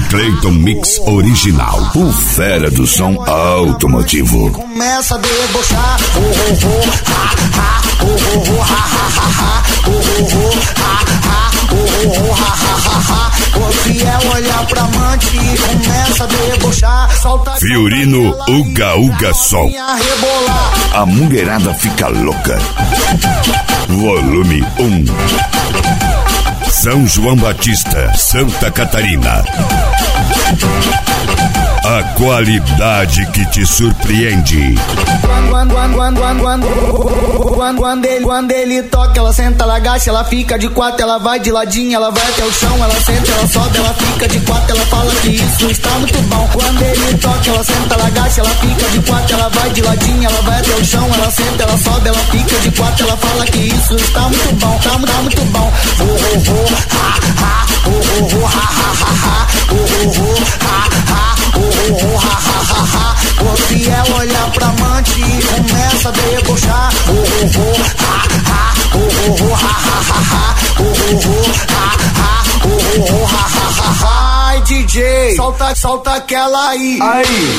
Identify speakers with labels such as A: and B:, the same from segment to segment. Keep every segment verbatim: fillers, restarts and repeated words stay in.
A: Clayton Mix Original, o fera do som automotivo.
B: Começa a debochar, oh, oh, oh, ha, ha, oh, oh, oh, ha, ha, ha, ha, oh, oh, oh, ha, ha, oh, oh, oh, ha, ha, ha, ha. O fiel olhar pra amante e começa a debochar. Solta
A: Fiorino, Uga Uga Som. A mulherada fica louca. Volume um. São João Batista, Santa Catarina. A qualidade que te surpreende.
B: Quando, quando, quando, quando, quando, quando, quando, ele, quando ele toca, ela senta, ela agacha, ela fica de quatro, ela vai de ladinho, ela vai até o chão, ela senta, ela sobe, ela fica de quatro, ela fala que isso está muito bom. Quando ele toca, ela senta, ela agacha, ela fica de quatro, ela vai de ladinho, ela vai até o chão, ela senta, ela sobe, ela fica de quatro, ela fala que isso está muito bom, tá, tá muito bom. Oh, oh, oh, ha, ha, oh, oh, oh, ha, ha, ha, ha, oh, oh, oh, ha, ha, oh, oh, oh, ha, ha, ha, ha. O fiel olhar pra amante e começa a debochar. Oh, oh, oh, ha, ha, oh, oh, oh, ha, ha, ha, ha, oh, oh, oh, ha, ha, oh, oh, oh, ha, ha, ha, ha. Ai, D J, solta, solta aquela aí. Aí.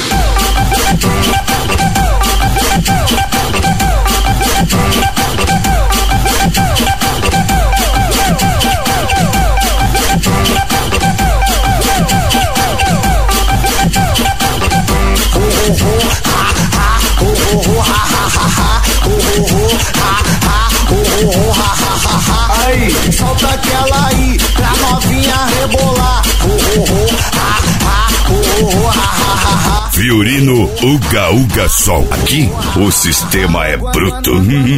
B: Aí, solta aquela aí, pra novinha rebolar. Oh, oh, oh, ha, ha, oh, oh, ha, ha, ha.
A: Fiorino, Uga Uga Som. Aqui o sistema é bruto.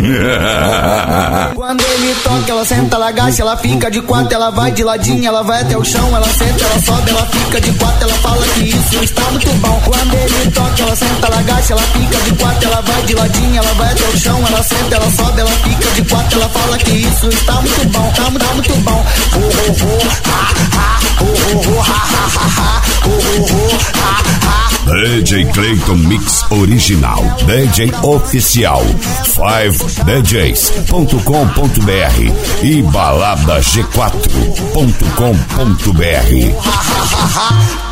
B: Quando ele toca, ela senta, ela agacha, ela fica de quatro, ela vai de ladinho, ela vai até o chão, ela senta, ela sobe, ela fica de quatro, ela fala que isso está muito bom. Quando ele toca, ela senta, ela agacha, ela fica de quatro, ela vai de ladinho, ela vai até o chão, ela senta, ela sobe, ela fica de quatro, ela fala que isso está muito bom, tá, tá muito bom. Oh, oh, oh, ha, ha, oh, oh, oh, ha, ha, ha, ha, oh, oh, oh, ha, ha.
A: D J Clayton Mix Original, D J Oficial, cinco d js ponto com ponto b r e balada g quatro ponto com ponto b r.